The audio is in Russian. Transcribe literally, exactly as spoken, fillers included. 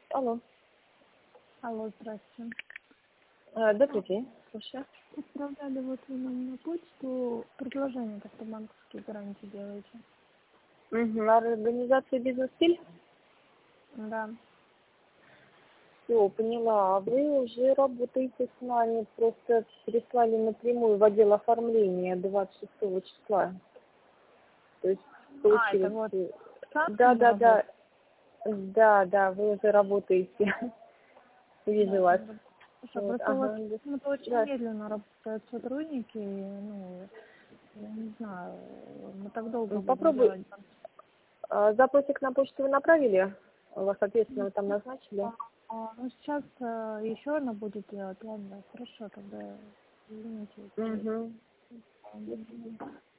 Алло. Алло, здравствуйте. А, добрый день, слушаю. Отправляли вот вы нам на почту предложение, как-то банковские гарантии делаете. Угу. Организация «Бизнес-стиль»? Да. Все, поняла. А вы уже работаете с нами, просто переслали напрямую в отдел оформления двадцать шестого числа. То есть А, это получилось... вот Да, да, да. Да, да, вы уже работаете. Вижу Да, вас. Хорошо, Вот, просто у вас ага. почему-то очень Да. медленно работают сотрудники, ну, я не знаю, мы так долго Ну, будем попробуй. делать. А, запросик на почту вы направили? Вас, соответственно, вы там назначили? А, ну, сейчас а, еще она будет делать, ладно, хорошо, тогда извините. Угу. М,